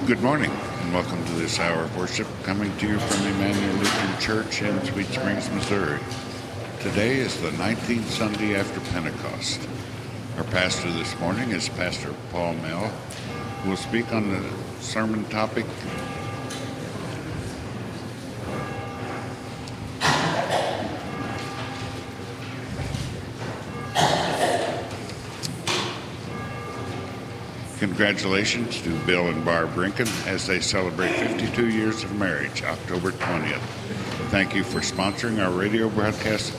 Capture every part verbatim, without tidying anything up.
Good morning and welcome to this hour of worship coming to you from Emmanuel Lutheran Church in Sweet Springs, Missouri. Today is the nineteenth Sunday after Pentecost. Our pastor this morning is Pastor Paul Mell, who will speak on the sermon topic, Congratulations to Bill and Barb Rinken as they celebrate fifty-two years of marriage, October twentieth. Thank you for sponsoring our radio broadcast.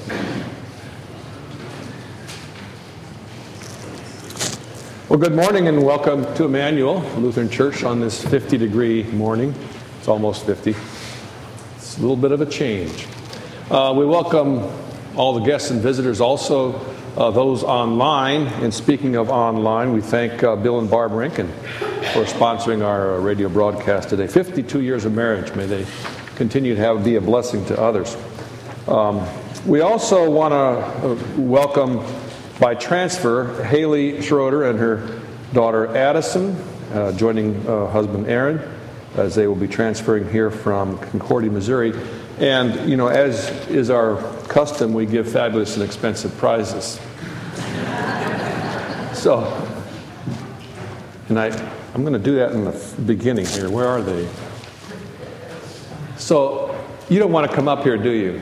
Well, good morning and welcome to Emmanuel Lutheran Church on this fifty degree morning. It's almost fifty. It's a little bit of a change. Uh, we welcome all the guests and visitors, also uh, those online. And speaking of online, we thank uh, Bill and Barb Rinken for sponsoring our uh, radio broadcast today. fifty-two years of marriage. May they continue to have be a blessing to others. Um, we also want to uh, welcome by transfer Haley Schroeder and her daughter Addison, uh, joining uh, husband Aaron, as they will be transferring here from Concordia, Missouri. And, you know, as is our custom, we give fabulous and expensive prizes. So, and I, I'm going to do that in the beginning here. Where are they? So, you don't want to come up here, do you?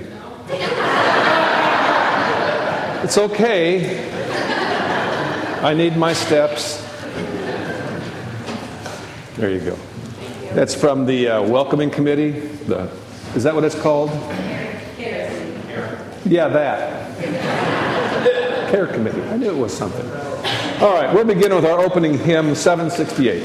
It's okay. I need my steps. There you go. That's from the uh, welcoming committee. The, is that what it's called? Yeah, that. Care committee. I knew it was something. All right, we'll begin with our opening hymn, seven sixty-eight.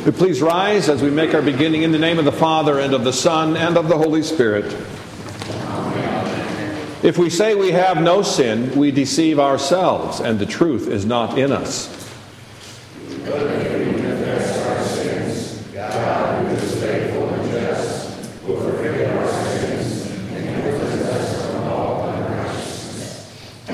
We please rise as we make our beginning in the name of the Father, and of the Son, and of the Holy Spirit. Amen. If we say we have no sin, we deceive ourselves, and the truth is not in us. But if we confess our sins, God, who is faithful and just, will forgive our sins and cleanse us from all unrighteousness.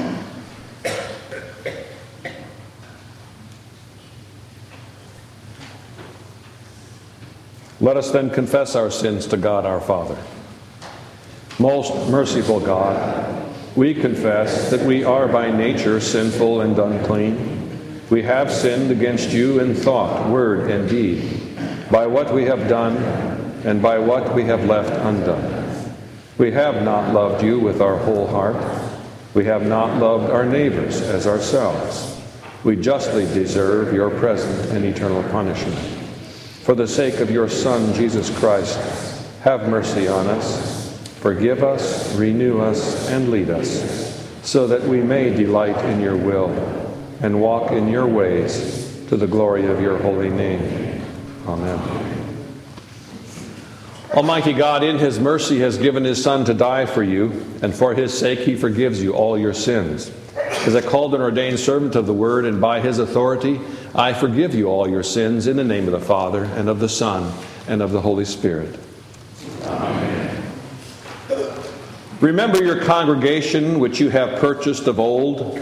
Let us then confess our sins to God our Father. Most merciful God, we confess that we are by nature sinful and unclean. We have sinned against you in thought, word, and deed, by what we have done and by what we have left undone. We have not loved you with our whole heart. We have not loved our neighbors as ourselves. We justly deserve your present and eternal punishment. For the sake of your Son, Jesus Christ, have mercy on us, forgive us, renew us, and lead us, so that we may delight in your will and walk in your ways to the glory of your holy name. Amen. Almighty God, in his mercy, has given his Son to die for you, and for his sake he forgives you all your sins. As a called and ordained servant of the Word, and by his authority, I forgive you all your sins in the name of the Father, and of the Son, and of the Holy Spirit. Amen. Remember your congregation which you have purchased of old.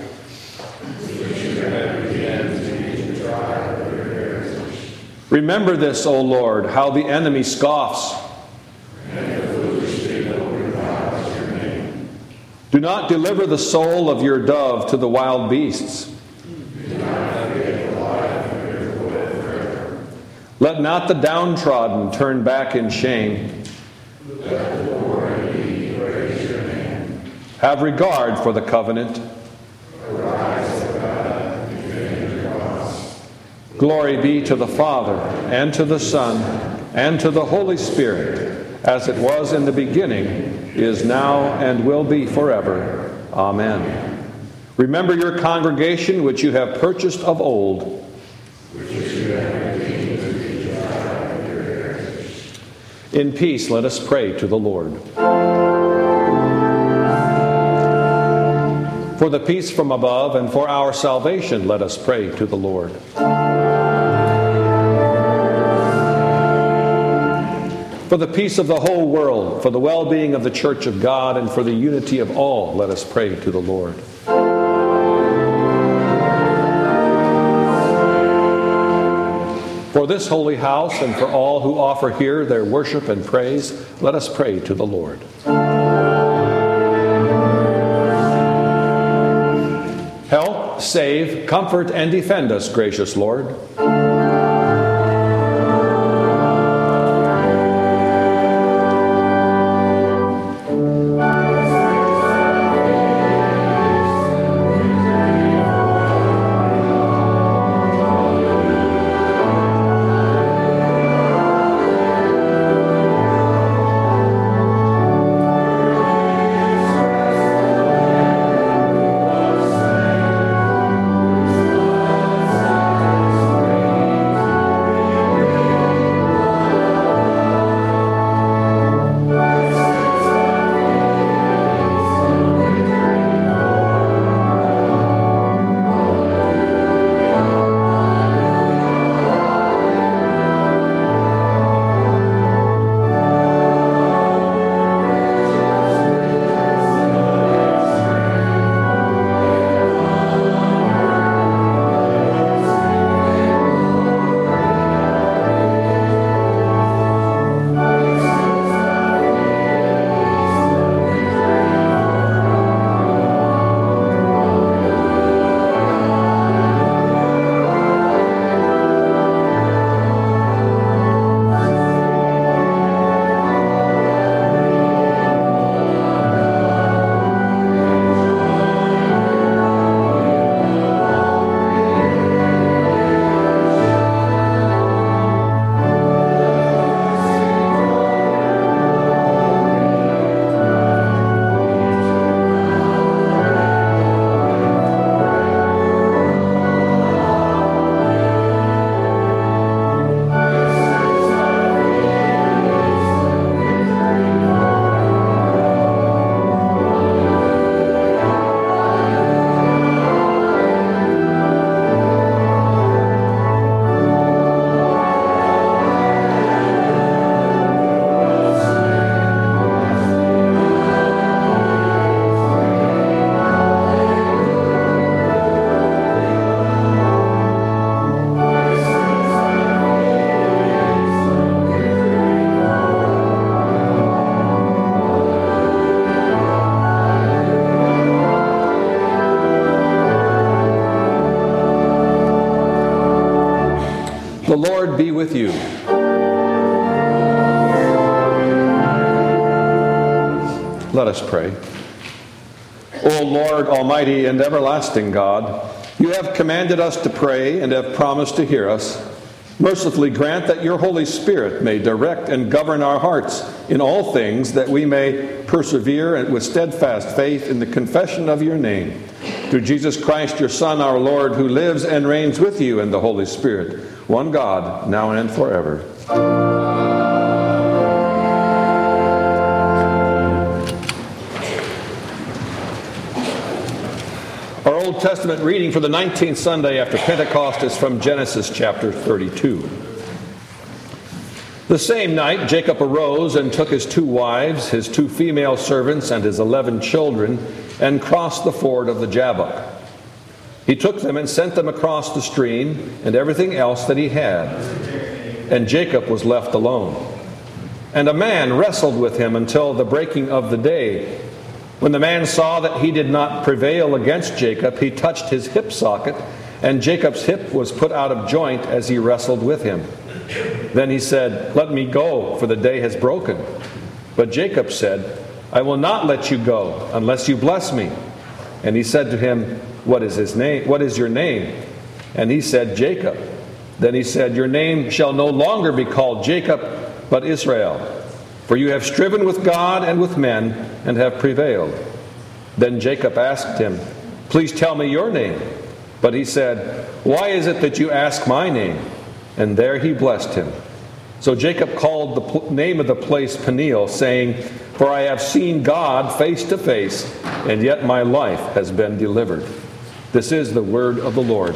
Remember this, O Lord, how the enemy scoffs. Do not deliver the soul of your dove to the wild beasts. Let not the downtrodden turn back in shame. Let the poor and needy praise your name. Have regard for the covenant. Arise, O God, defend your cause. Glory be to the Father, and to the Son, and to the Holy Spirit, as it was in the beginning, is now, and will be forever. Amen. Remember your congregation which you have purchased of old. Which you have redeemed to be the tribe of your heritage. In peace, let us pray to the Lord. For the peace from above and for our salvation, let us pray to the Lord. For the peace of the whole world, for the well-being of the Church of God, and for the unity of all, let us pray to the Lord. For this holy house and for all who offer here their worship and praise, let us pray to the Lord. Help, save, comfort, and defend us, gracious Lord. with you. Let us pray. O Lord, almighty and everlasting God, you have commanded us to pray and have promised to hear us. Mercifully grant that your Holy Spirit may direct and govern our hearts in all things, that we may persevere and with steadfast faith in the confession of your name. Through Jesus Christ, your Son, our Lord, who lives and reigns with you in the Holy Spirit, one God, now and forever. Our Old Testament reading for the nineteenth Sunday after Pentecost is from Genesis chapter thirty-two. The same night Jacob arose and took his two wives, his two female servants, and his eleven children, and crossed the ford of the Jabbok. He took them and sent them across the stream, and everything else that he had. And Jacob was left alone. And a man wrestled with him until the breaking of the day. When the man saw that he did not prevail against Jacob, he touched his hip socket, and Jacob's hip was put out of joint as he wrestled with him. Then he said, "Let me go, for the day has broken." But Jacob said, "I will not let you go unless you bless me." And he said to him, "What is his name? What is your name?" And he said, "Jacob." Then he said, "Your name shall no longer be called Jacob, but Israel. For you have striven with God and with men, and have prevailed." Then Jacob asked him, "Please tell me your name." But he said, "Why is it that you ask my name?" And there he blessed him. So Jacob called the pl- name of the place Peniel, saying, "For I have seen God face to face, and yet my life has been delivered." This is the word of the Lord.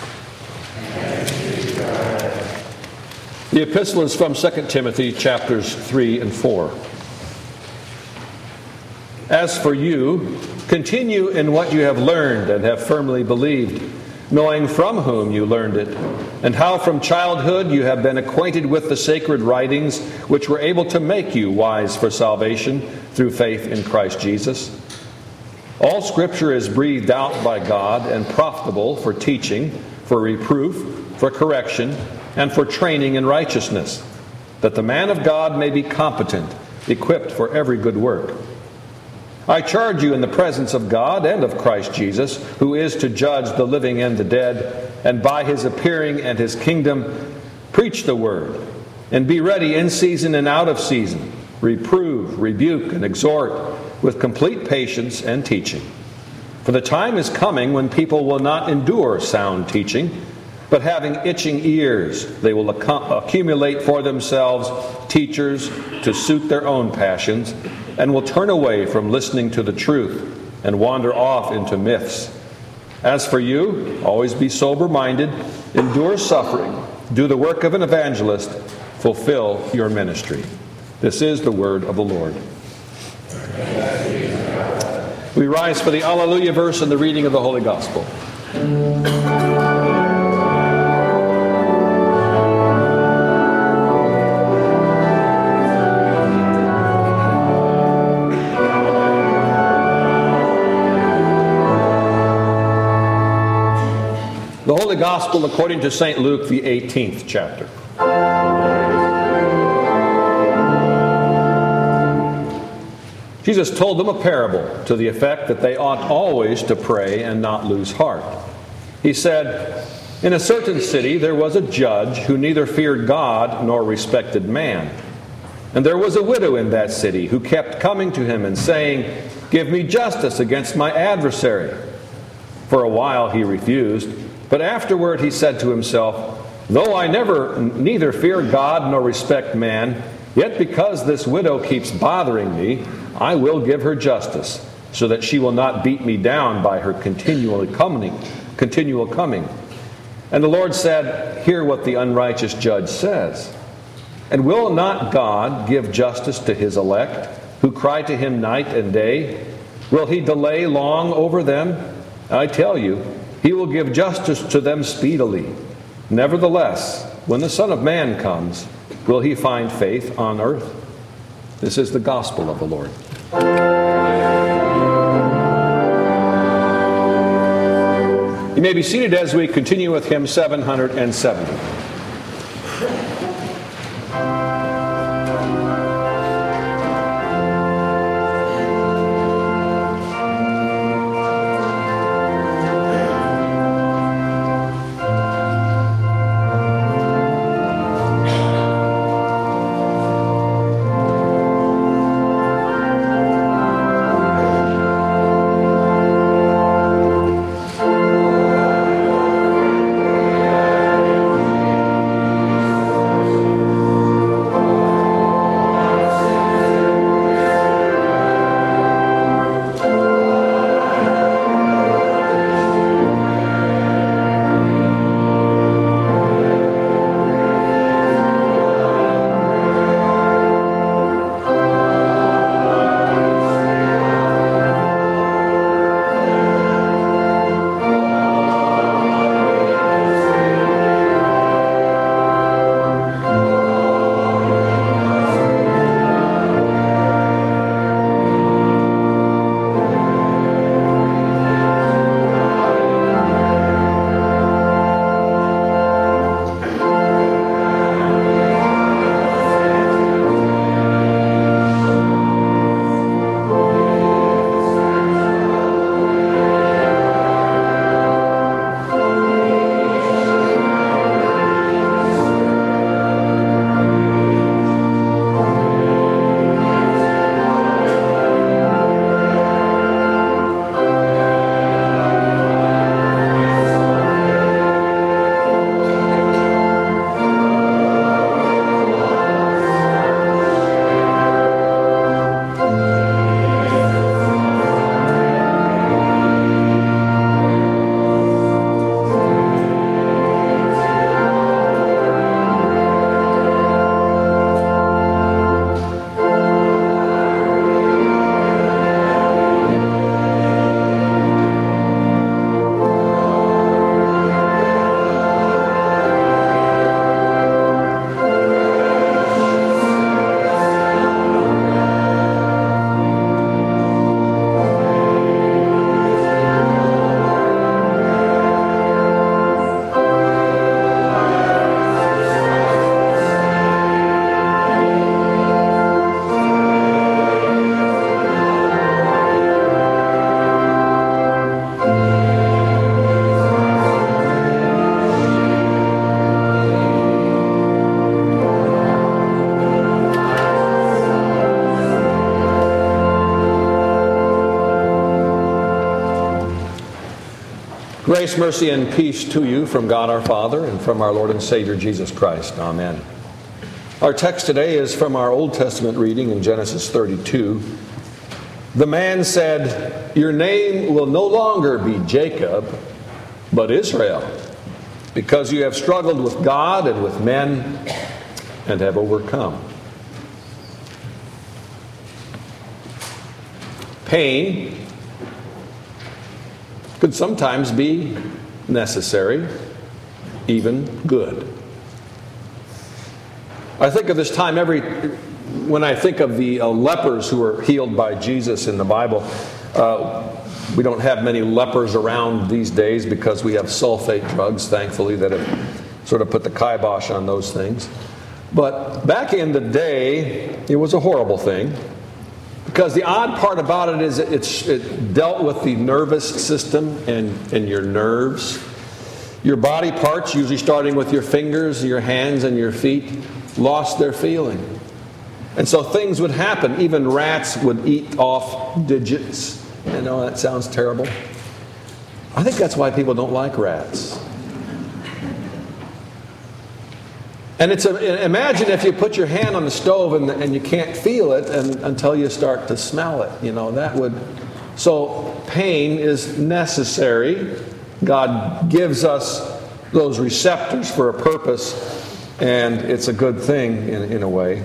The epistle is from Second Timothy chapters three and four. As for you, continue in what you have learned and have firmly believed, knowing from whom you learned it, and how from childhood you have been acquainted with the sacred writings, which were able to make you wise for salvation through faith in Christ Jesus. All Scripture is breathed out by God and profitable for teaching, for reproof, for correction, and for training in righteousness, that the man of God may be competent, equipped for every good work. I charge you in the presence of God and of Christ Jesus, who is to judge the living and the dead, and by his appearing and his kingdom, preach the word, and be ready in season and out of season, reprove, rebuke, and exhort with complete patience and teaching. For the time is coming when people will not endure sound teaching, but having itching ears, they will accumulate for themselves teachers to suit their own passions, and will turn away from listening to the truth and wander off into myths. As for you, always be sober-minded, endure suffering, do the work of an evangelist, fulfill your ministry. This is the word of the Lord. We rise for the Alleluia verse and the reading of the Holy Gospel. The Holy Gospel according to Saint Luke, the eighteenth chapter. Jesus told them a parable to the effect that they ought always to pray and not lose heart. He said, "In a certain city there was a judge who neither feared God nor respected man. And there was a widow in that city who kept coming to him and saying, 'Give me justice against my adversary.' For a while he refused. But afterward he said to himself, 'Though I never neither fear God nor respect man, yet because this widow keeps bothering me, I will give her justice, so that she will not beat me down by her continually coming, continual coming.' And the Lord said, 'Hear what the unrighteous judge says. And will not God give justice to his elect, who cry to him night and day? Will he delay long over them? I tell you, he will give justice to them speedily. Nevertheless, when the Son of Man comes, will he find faith on earth?'" This is the gospel of the Lord. You may be seated as we continue with hymn seven hundred seventy. Grace, mercy, and peace to you from God our Father and from our Lord and Savior Jesus Christ. Amen. Our text today is from our Old Testament reading in Genesis thirty-two. The man said, "Your name will no longer be Jacob, but Israel, because you have struggled with God and with men and have overcome." Pain could sometimes be necessary, even good. I think of this time every when I think of the uh, lepers who were healed by Jesus in the Bible. Uh, we don't have many lepers around these days because we have sulfate drugs, thankfully, that have sort of put the kibosh on those things. But back in the day, it was a horrible thing. Because the odd part about it is it's, it dealt with the nervous system and, and your nerves. Your body parts, usually starting with your fingers, your hands, and your feet, lost their feeling. And so things would happen. Even rats would eat off digits. I know that sounds terrible. I think that's why people don't like rats. And it's a, imagine if you put your hand on the stove and, and you can't feel it and, until you start to smell it. You know, that would... So pain is necessary. God gives us those receptors for a purpose, and it's a good thing in, in a way.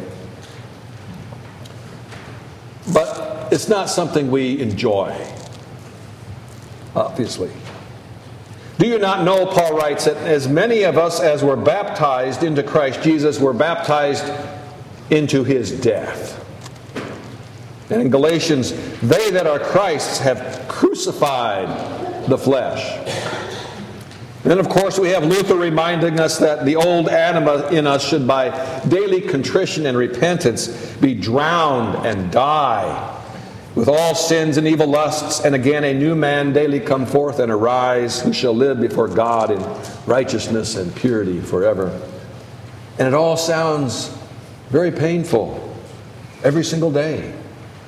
But it's not something we enjoy, obviously. Do you not know, Paul writes, that as many of us as were baptized into Christ Jesus were baptized into his death? And in Galatians, they that are Christ's have crucified the flesh Then, of course, we have Luther reminding us that the old anima in us should by daily contrition and repentance be drowned and die with all sins and evil lusts, and again a new man daily come forth and arise, who shall live before God in righteousness and purity forever. And it all sounds very painful every single day.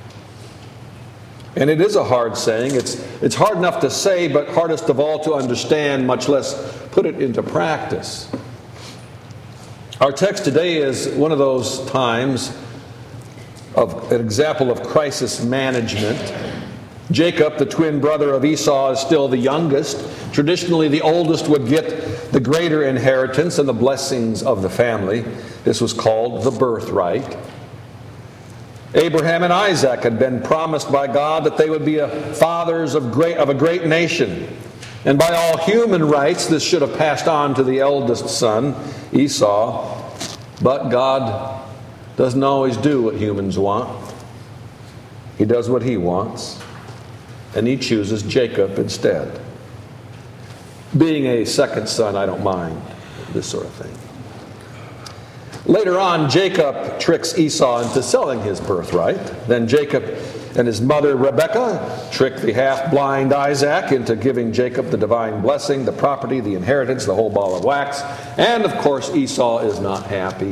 And it is a hard saying. It's, it's hard enough to say, but hardest of all to understand, much less put it into practice. Our text today is one of those times of an example of crisis management. Jacob, the twin brother of Esau, is still the youngest. Traditionally, the oldest would get the greater inheritance and the blessings of the family. This was called the birthright. Abraham and Isaac had been promised by God that they would be a fathers of great of a great nation. And by all human rights, this should have passed on to the eldest son, Esau. But God doesn't always do what humans want. He does what He wants. And He chooses Jacob instead. Being a second son, I don't mind this sort of thing. Later on, Jacob tricks Esau into selling his birthright. Then Jacob and his mother Rebekah trick the half-blind Isaac into giving Jacob the divine blessing, the property, the inheritance, the whole ball of wax. And of course, Esau is not happy.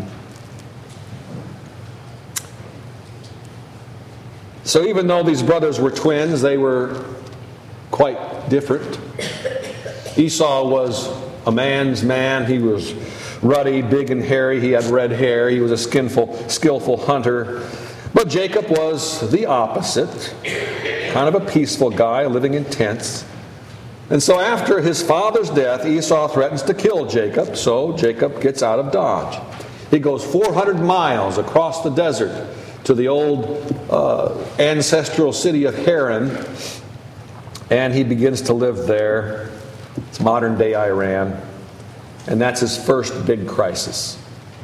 So even though these brothers were twins, they were quite different. Esau was a man's man. He was ruddy, big and hairy. He had red hair. He was a skillful, skillful hunter. But Jacob was the opposite. Kind of a peaceful guy living in tents. And so after his father's death, Esau threatens to kill Jacob. So Jacob gets out of Dodge. He goes four hundred miles across the desert to the old uh, ancestral city of Haran. And he begins to live there. It's modern-day Iran. And that's his first big crisis.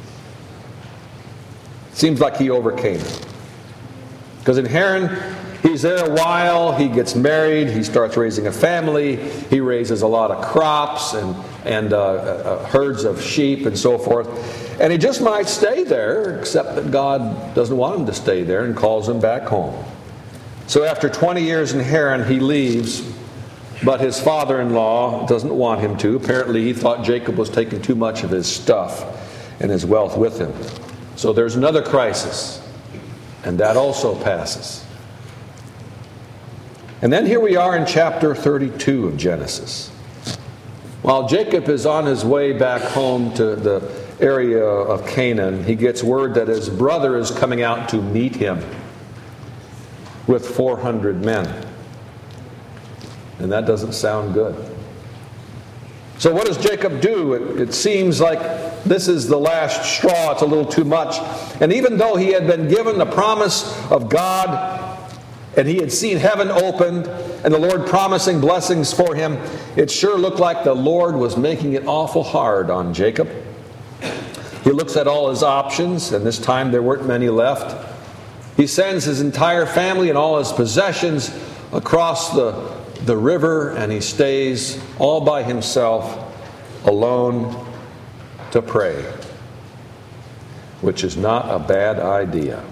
Seems like he overcame it. Because in Haran, he's there a while, he gets married, he starts raising a family, he raises a lot of crops and, and uh, uh, herds of sheep and so forth. And he just might stay there, except that God doesn't want him to stay there and calls him back home. So after twenty years in Haran, he leaves. But his father-in-law doesn't want him to. Apparently he thought Jacob was taking too much of his stuff and his wealth with him. So there's another crisis. And that also passes. And then here we are in chapter thirty-two of Genesis. While Jacob is on his way back home to the area of Canaan, he gets word that his brother is coming out to meet him with four hundred men. And that doesn't sound good. So what does Jacob do? It, it seems like this is the last straw. It's a little too much. And even though he had been given the promise of God, and he had seen heaven opened, and the Lord promising blessings for him, it sure looked like the Lord was making it awful hard on Jacob. He looks at all his options, and this time there weren't many left. He sends his entire family and all his possessions across the the river, and he stays all by himself, alone, to pray, which is not a bad idea.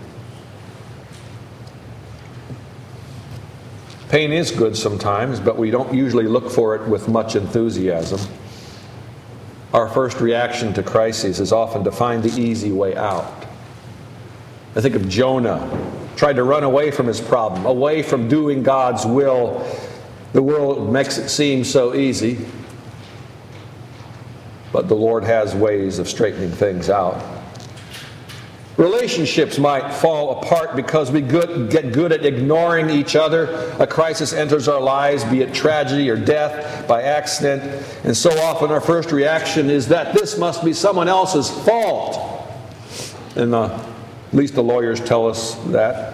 Pain is good sometimes, but we don't usually look for it with much enthusiasm. Our first reaction to crises is often to find the easy way out. I think of Jonah, tried to run away from his problem, away from doing God's will. The world makes it seem so easy, but the Lord has ways of straightening things out. Relationships might fall apart because we good, get good at ignoring each other. A crisis enters our lives, be it tragedy or death by accident, and so often our first reaction is that this must be someone else's fault. And uh, at least the lawyers tell us that.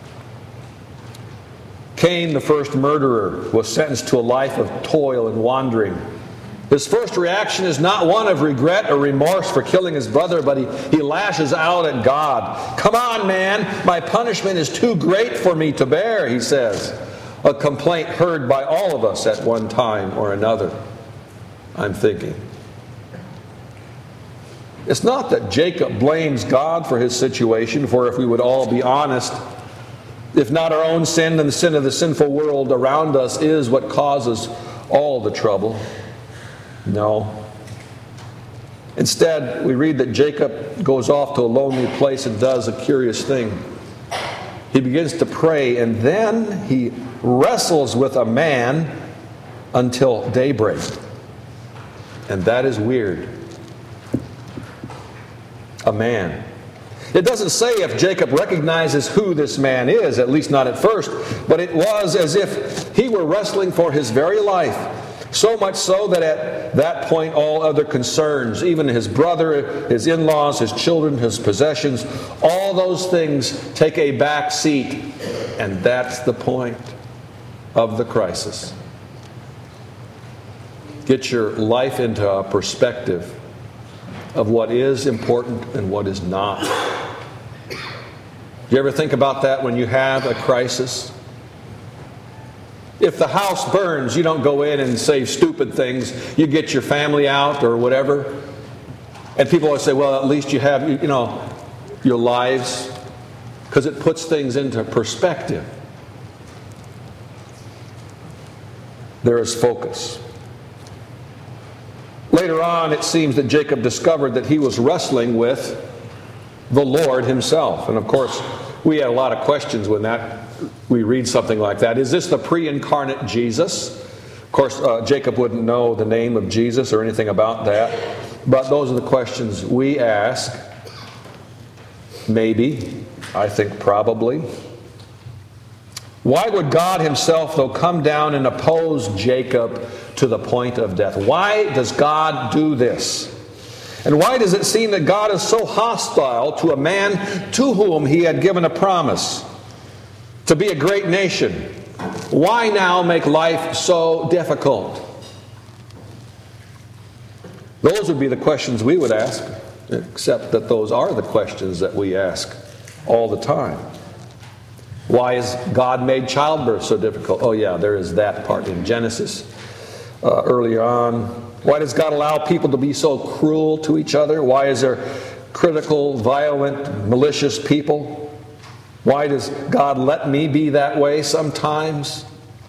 Cain, the first murderer, was sentenced to a life of toil and wandering. His first reaction is not one of regret or remorse for killing his brother, but he, he lashes out at God. "Come on, man, my punishment is too great for me to bear," he says. A complaint heard by all of us at one time or another. I'm thinking. It's not that Jacob blames God for his situation, for if we would all be honest, if not our own sin and the sin of the sinful world around us is what causes all the trouble. No. Instead, we read that Jacob goes off to a lonely place and does a curious thing. He begins to pray, and then he wrestles with a man until daybreak. And that is weird. A man. It doesn't say if Jacob recognizes who this man is, at least not at first, but it was as if he were wrestling for his very life. So much so that at that point all other concerns, even his brother, his in-laws, his children, his possessions, all those things take a back seat. And that's the point of the crisis. Get your life into a perspective of what is important and what is not. Do you ever think about that when you have a crisis? If the house burns, you don't go in and say stupid things. You get your family out or whatever. And people always say, well, at least you have, you know, your lives. Because it puts things into perspective. There is focus. Later on, it seems that Jacob discovered that he was wrestling with the Lord himself. And of course, we had a lot of questions when that we read something like that. Is this the pre-incarnate Jesus? Of course, uh, Jacob wouldn't know the name of Jesus or anything about that. But those are the questions we ask. Maybe. I think probably. Why would God himself, though, come down and oppose Jacob to the point of death? Why does God do this? And why does it seem that God is so hostile to a man to whom he had given a promise to be a great nation? Why now make life so difficult? Those would be the questions we would ask, except that those are the questions that we ask all the time. Why has God made childbirth so difficult? Oh yeah, there is that part in Genesis uh, earlier on. Why does God allow people to be so cruel to each other? Why is there critical, violent, malicious people? Why does God let me be that way sometimes?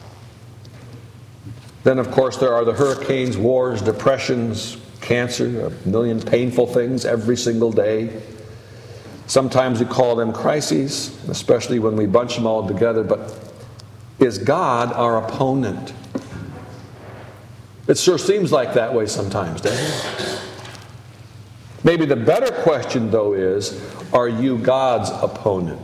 Then, of course, there are the hurricanes, wars, depressions, cancer, a million painful things every single day. Sometimes we call them crises, especially when we bunch them all together. But is God our opponent? It sure seems like that way sometimes, doesn't it? Maybe the better question, though, is, are you God's opponent?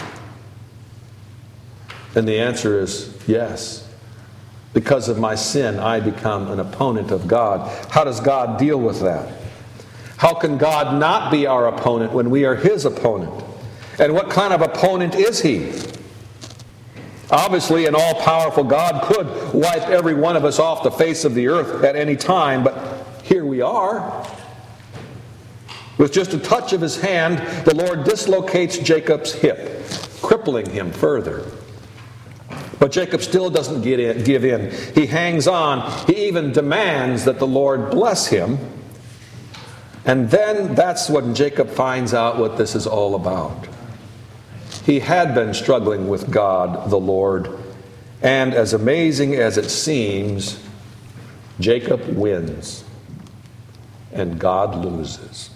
And the answer is yes. Because of my sin, I become an opponent of God. How does God deal with that? How can God not be our opponent when we are his opponent? And what kind of opponent is he? Obviously, an all-powerful God could wipe every one of us off the face of the earth at any time, but here we are. With just a touch of his hand, the Lord dislocates Jacob's hip, crippling him further. But Jacob still doesn't get in, give in. He hangs on. He even demands that the Lord bless him. And then that's when Jacob finds out what this is all about. He had been struggling with God, the Lord. And as amazing as it seems, Jacob wins. And God loses.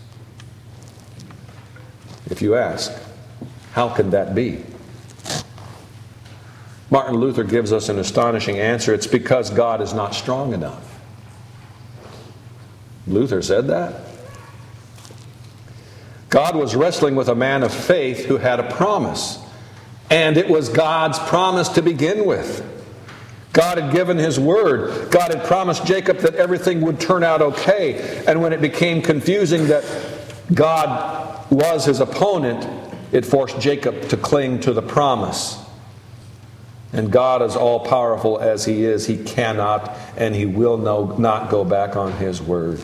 If you ask, how can that be? Martin Luther gives us an astonishing answer. It's because God is not strong enough. Luther said that. God was wrestling with a man of faith who had a promise. And it was God's promise to begin with. God had given his word. God had promised Jacob that everything would turn out okay. And when it became confusing that God was his opponent, it forced Jacob to cling to the promise. And God, as all-powerful as he is, he cannot and he will no, not go back on his word.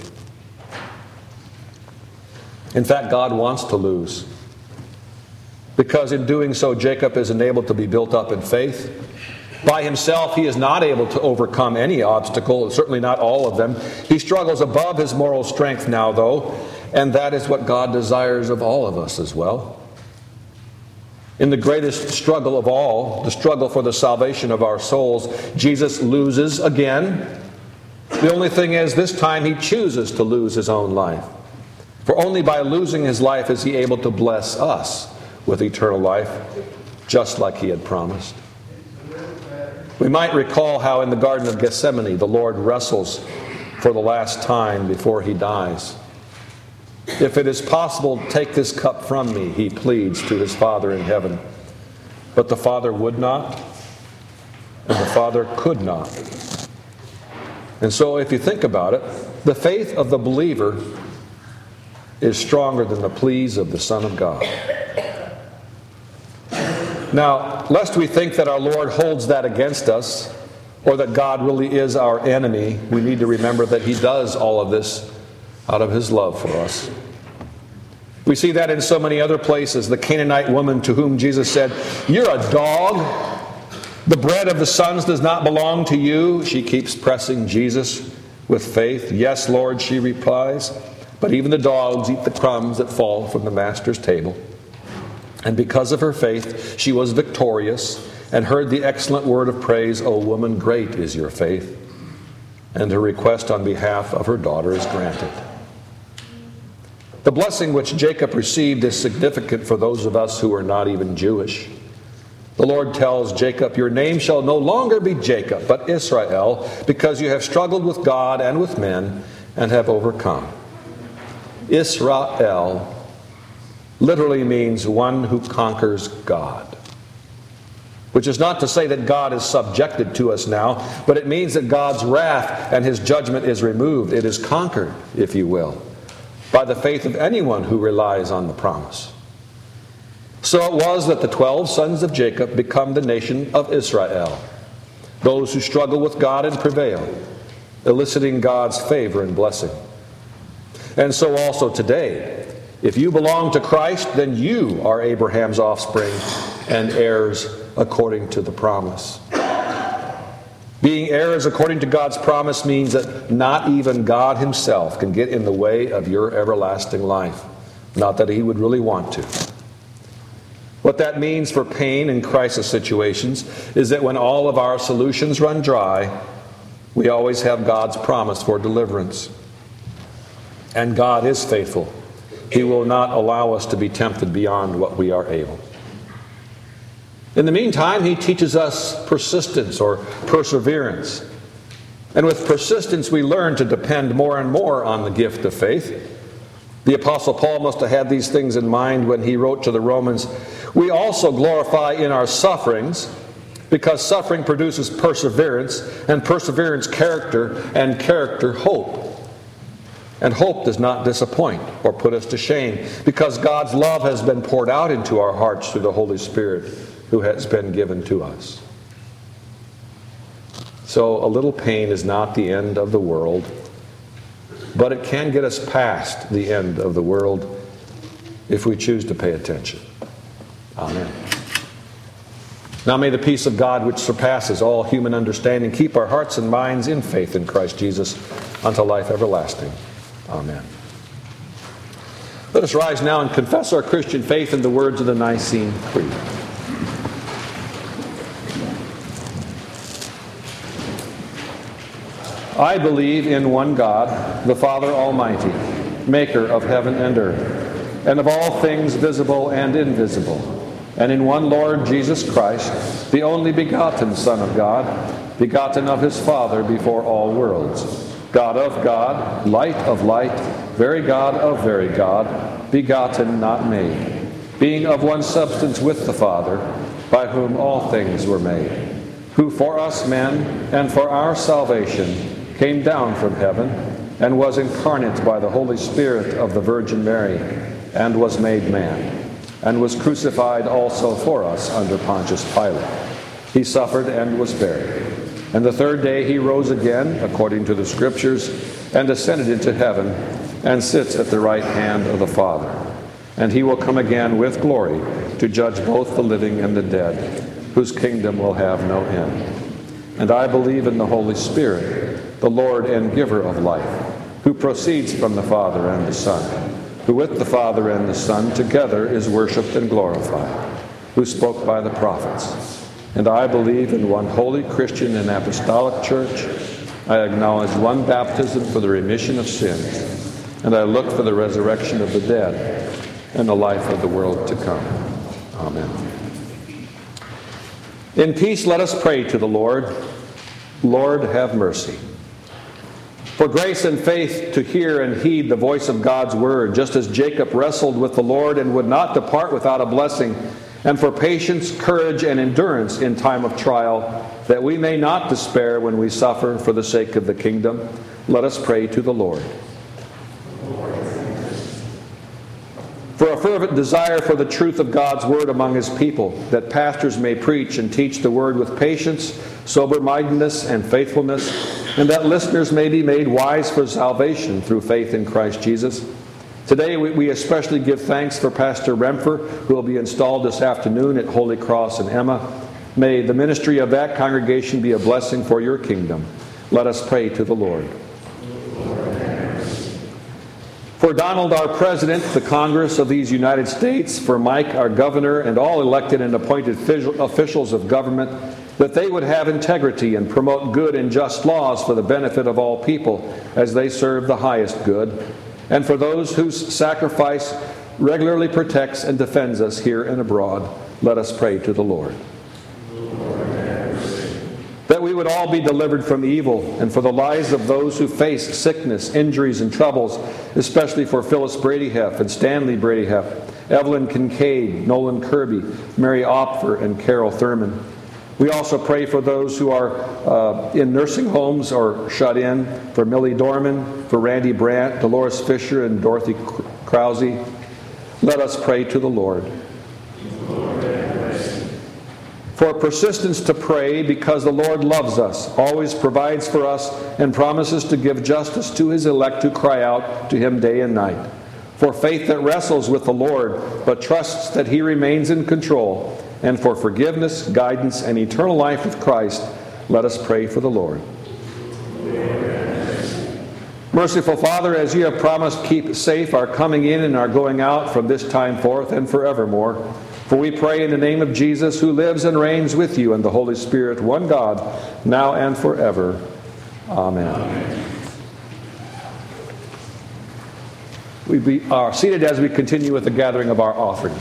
In fact, God wants to lose. Because in doing so, Jacob is enabled to be built up in faith. By himself, he is not able to overcome any obstacle, certainly not all of them. He struggles above his moral strength now, though, and that is what God desires of all of us as well. In the greatest struggle of all, the struggle for the salvation of our souls, Jesus loses again. The only thing is, this time he chooses to lose his own life. For only by losing his life is he able to bless us with eternal life, just like he had promised. We might recall how in the Garden of Gethsemane the Lord wrestles for the last time before he dies. If it is possible, take this cup from me, he pleads to his Father in heaven. But the Father would not, and the Father could not. And so if you think about it, the faith of the believer is stronger than the pleas of the Son of God. Now, lest we think that our Lord holds that against us, or that God really is our enemy, we need to remember that he does all of this out of his love for us. We see that in so many other places. The Canaanite woman to whom Jesus said, "You're a dog. The bread of the sons does not belong to you." She keeps pressing Jesus with faith. "Yes, Lord," she replies, "but even the dogs eat the crumbs that fall from the master's table." And because of her faith, she was victorious and heard the excellent word of praise, "O woman, great is your faith." And her request on behalf of her daughter is granted. The blessing which Jacob received is significant for those of us who are not even Jewish. The Lord tells Jacob, "Your name shall no longer be Jacob, but Israel, because you have struggled with God and with men and have overcome." Israel literally means one who conquers God. Which is not to say that God is subjected to us now, but it means that God's wrath and his judgment is removed. It is conquered, if you will, by the faith of anyone who relies on the promise. So it was that the twelve sons of Jacob become the nation of Israel, those who struggle with God and prevail, eliciting God's favor and blessing. And so also today, if you belong to Christ, then you are Abraham's offspring and heirs according to the promise. Being heirs according to God's promise means that not even God himself can get in the way of your everlasting life. Not that he would really want to. What that means for pain and crisis situations is that when all of our solutions run dry, we always have God's promise for deliverance. And God is faithful. He will not allow us to be tempted beyond what we are able. In the meantime, he teaches us persistence or perseverance. And with persistence, we learn to depend more and more on the gift of faith. The Apostle Paul must have had these things in mind when he wrote to the Romans, "We also glorify in our sufferings, because suffering produces perseverance, and perseverance character, and character hope. And hope does not disappoint or put us to shame, because God's love has been poured out into our hearts through the Holy Spirit who has been given to us." So a little pain is not the end of the world, but it can get us past the end of the world if we choose to pay attention. Amen. Now may the peace of God, which surpasses all human understanding, keep our hearts and minds in faith in Christ Jesus unto life everlasting. Amen. Let us rise now and confess our Christian faith in the words of the Nicene Creed. I believe in one God, the Father Almighty, maker of heaven and earth, and of all things visible and invisible, and in one Lord Jesus Christ, the only begotten Son of God, begotten of his Father before all worlds, God of God, light of light, very God of very God, begotten, not made, being of one substance with the Father, by whom all things were made, who for us men and for our salvation came down from heaven, and was incarnate by the Holy Spirit of the Virgin Mary, and was made man, and was crucified also for us under Pontius Pilate. He suffered and was buried. And the third day he rose again, according to the Scriptures, and ascended into heaven, and sits at the right hand of the Father. And he will come again with glory to judge both the living and the dead, whose kingdom will have no end. And I believe in the Holy Spirit, the Lord and giver of life, who proceeds from the Father and the Son, who with the Father and the Son together is worshipped and glorified, who spoke by the prophets. And I believe in one holy Christian and apostolic church. I acknowledge one baptism for the remission of sins, and I look for the resurrection of the dead and the life of the world to come. Amen. In peace, let us pray to the Lord. Lord, have mercy. For grace and faith to hear and heed the voice of God's word, just as Jacob wrestled with the Lord and would not depart without a blessing, and for patience, courage, and endurance in time of trial, that we may not despair when we suffer for the sake of the kingdom, let us pray to the Lord. For a fervent desire for the truth of God's word among his people, that pastors may preach and teach the word with patience, sober-mindedness, and faithfulness, and that listeners may be made wise for salvation through faith in Christ Jesus. Today we, we especially give thanks for Pastor Remfer, who will be installed this afternoon at Holy Cross and Emma. May the ministry of that congregation be a blessing for your kingdom. Let us pray to the Lord. For Donald, our President, the Congress of these United States, for Mike, our Governor, and all elected and appointed officials of government, that they would have integrity and promote good and just laws for the benefit of all people as they serve the highest good, and for those whose sacrifice regularly protects and defends us here and abroad, let us pray to the Lord. That we would all be delivered from evil, and for the lives of those who face sickness, injuries, and troubles, especially for Phyllis Bradyheff and Stanley Bradyheff, Evelyn Kincaid, Nolan Kirby, Mary Opfer, and Carol Thurman. We also pray for those who are uh, in nursing homes or shut in, for Millie Dorman, for Randy Brandt, Dolores Fisher, and Dorothy Krause. Let us pray to the Lord. For persistence to pray, because the Lord loves us, always provides for us, and promises to give justice to his elect who cry out to him day and night. For faith that wrestles with the Lord, but trusts that he remains in control. And for forgiveness, guidance, and eternal life with Christ, let us pray for the Lord. Merciful Father, as you have promised, keep safe our coming in and our going out from this time forth and forevermore. For we pray in the name of Jesus, who lives and reigns with you and the Holy Spirit, one God, now and forever. Amen. Amen. We be, are seated as we continue with the gathering of our offering.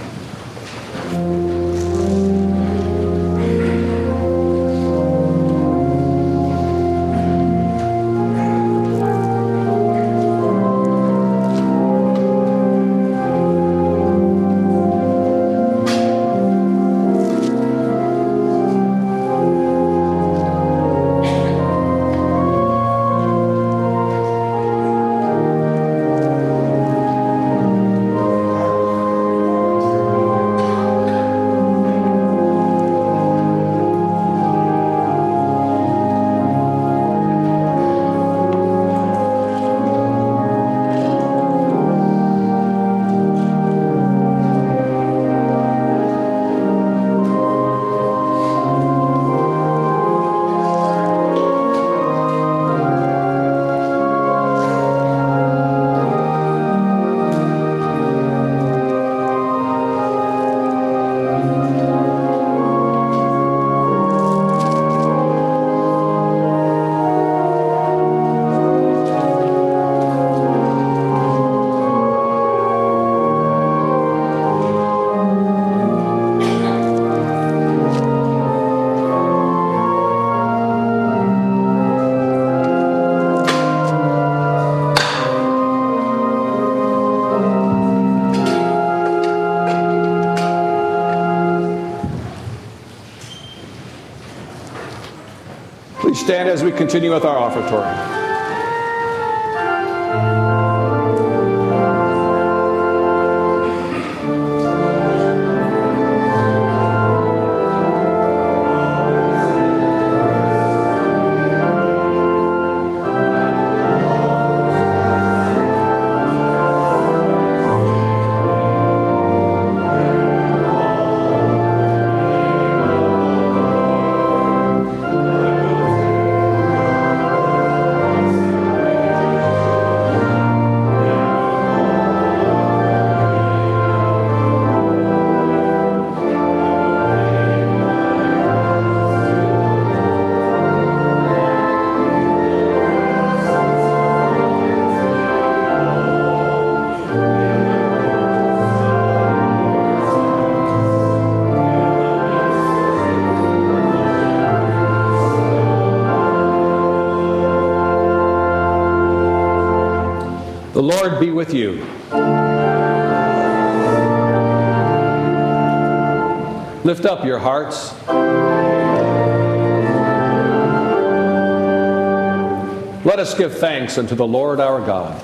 Please stand as we continue with our offertory. The Lord be with you. Lift up your hearts. Let us give thanks unto the Lord our God.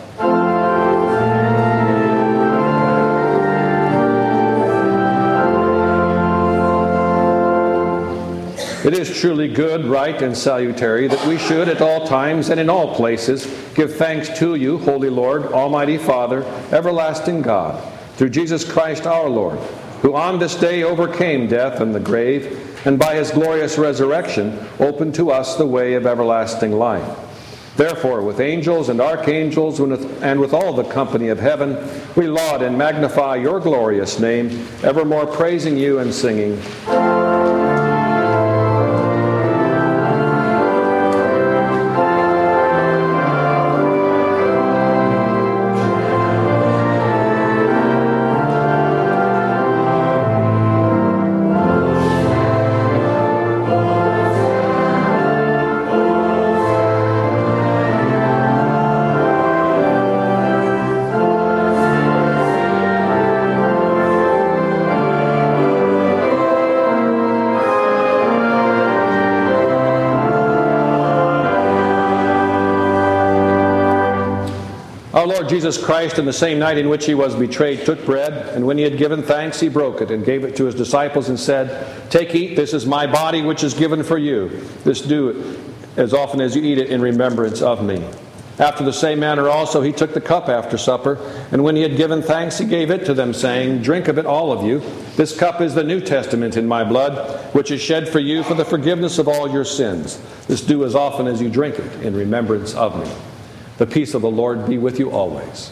It is truly good, right, and salutary that we should at all times and in all places give thanks to you, Holy Lord, Almighty Father, everlasting God, through Jesus Christ our Lord, who on this day overcame death and the grave, and by his glorious resurrection opened to us the way of everlasting life. Therefore, with angels and archangels and with all the company of heaven, we laud and magnify your glorious name, evermore praising you and singing, Our Lord Jesus Christ, in the same night in which he was betrayed, took bread, and when he had given thanks, he broke it and gave it to his disciples and said, "Take, eat, this is my body which is given for you. This do as often as you eat it in remembrance of me." After the same manner also he took the cup after supper, and when he had given thanks, he gave it to them, saying, "Drink of it, all of you. This cup is the New Testament in my blood, which is shed for you for the forgiveness of all your sins. This do as often as you drink it in remembrance of me." The peace of the Lord be with you always.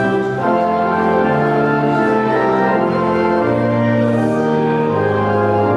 Welcome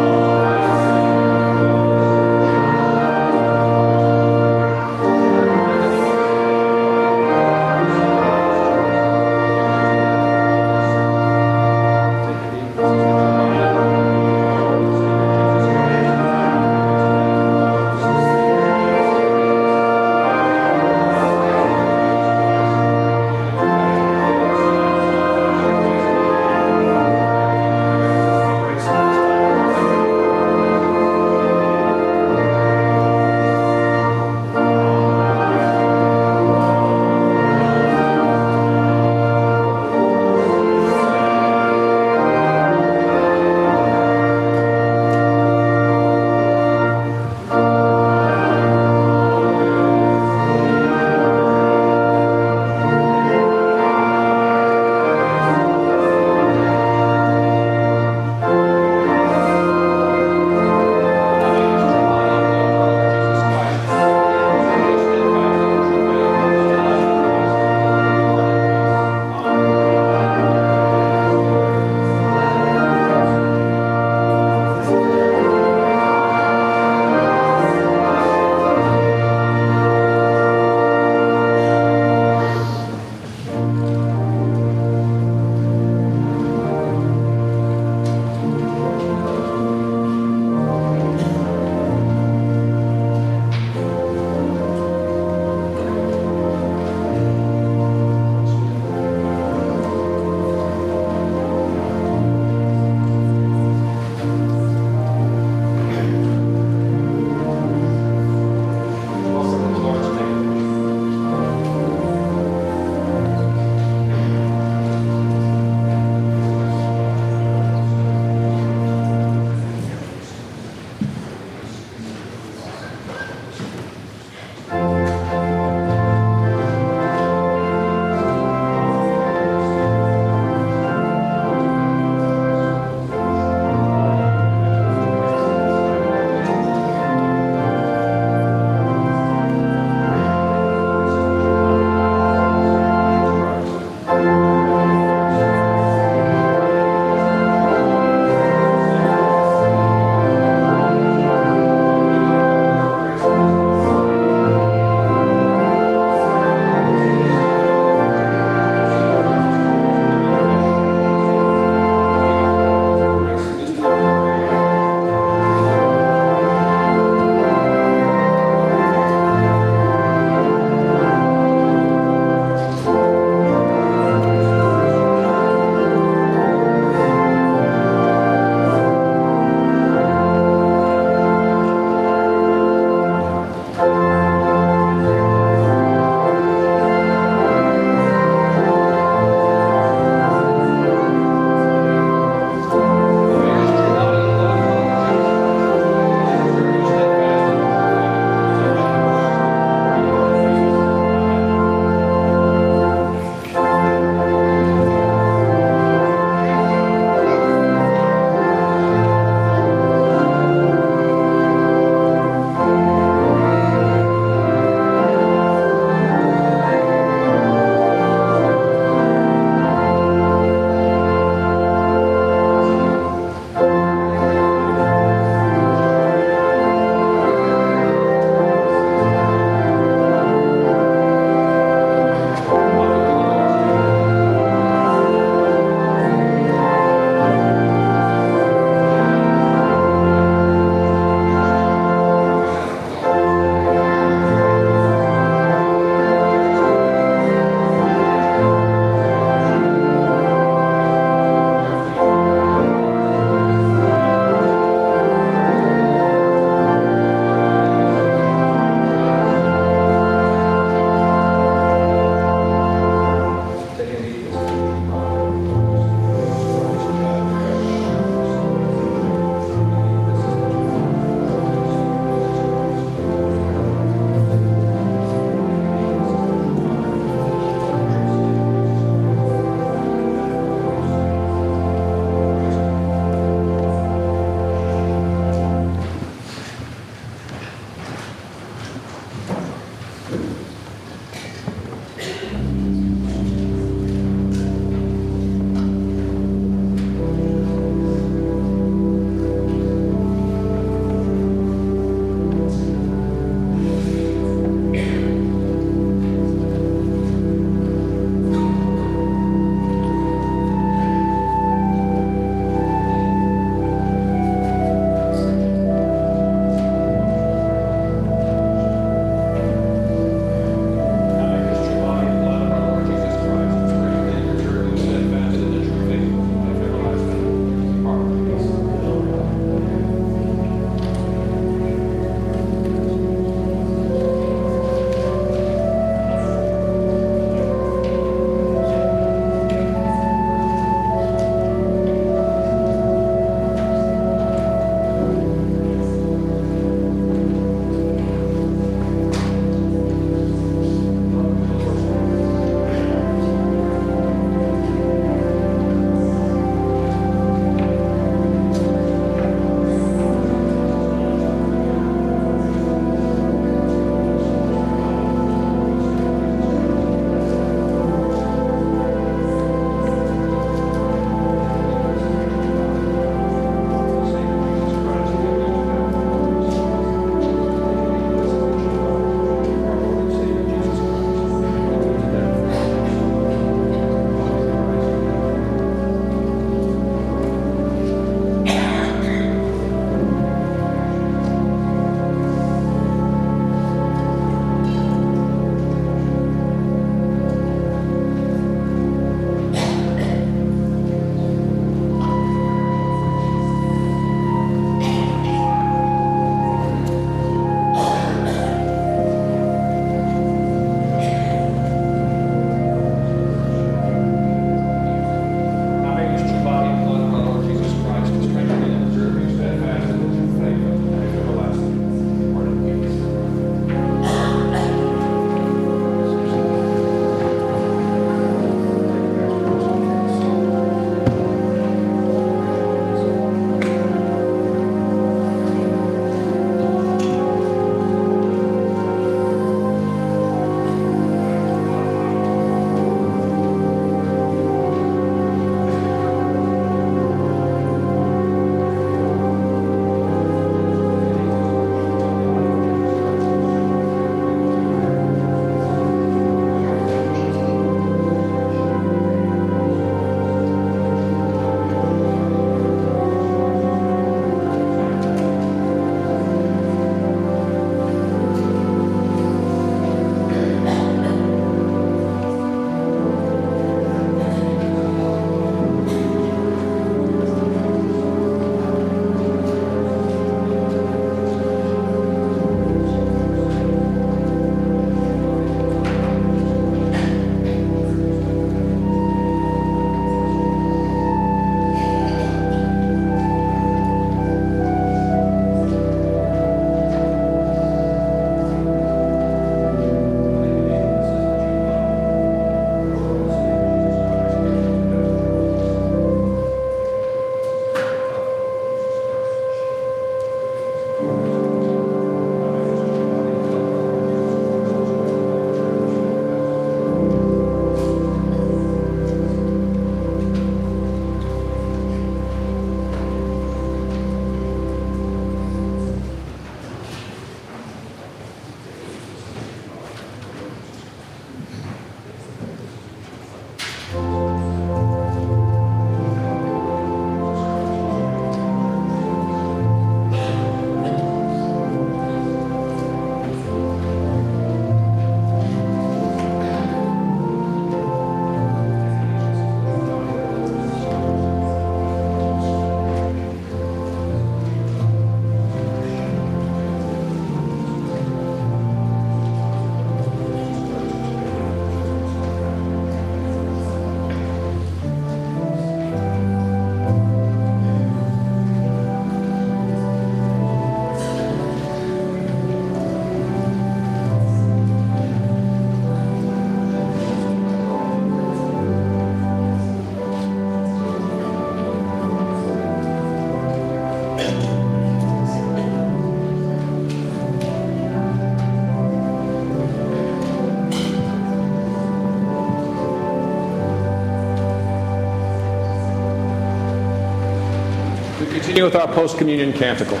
Continue with our post-communion canticle.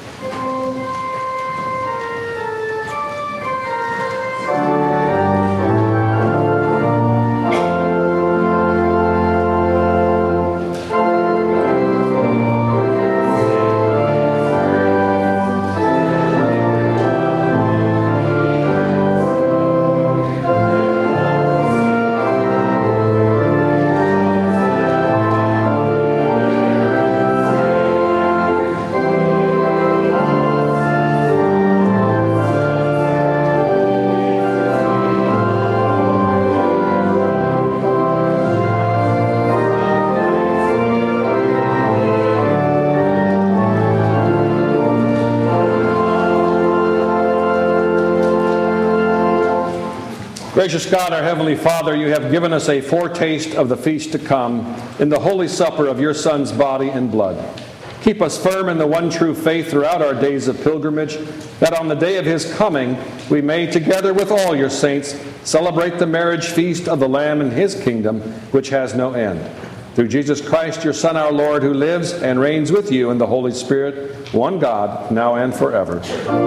Gracious God, our Heavenly Father, you have given us a foretaste of the feast to come in the Holy Supper of your Son's body and blood. Keep us firm in the one true faith throughout our days of pilgrimage, that on the day of his coming we may, together with all your saints, celebrate the marriage feast of the Lamb in his kingdom, which has no end. Through Jesus Christ, your Son, our Lord, who lives and reigns with you in the Holy Spirit, one God, now and forever.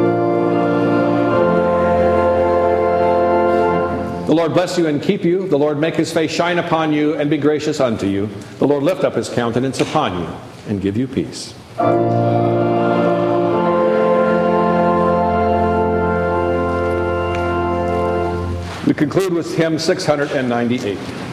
The Lord bless you and keep you. The Lord make his face shine upon you and be gracious unto you. The Lord lift up his countenance upon you and give you peace. We conclude with hymn six hundred ninety-eight.